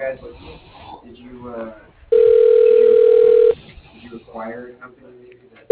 guys looking? Did you did you acquire a company maybe that?